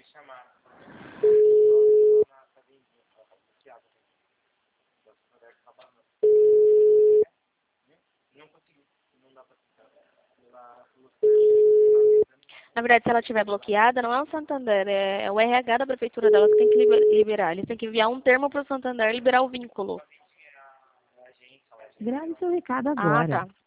Na verdade, se ela estiver bloqueada, não é o Santander, é o RH da prefeitura dela que tem que liberar. Eles têm que enviar um termo para o Santander liberar o vínculo. Grave seu recado Ah, agora. tá.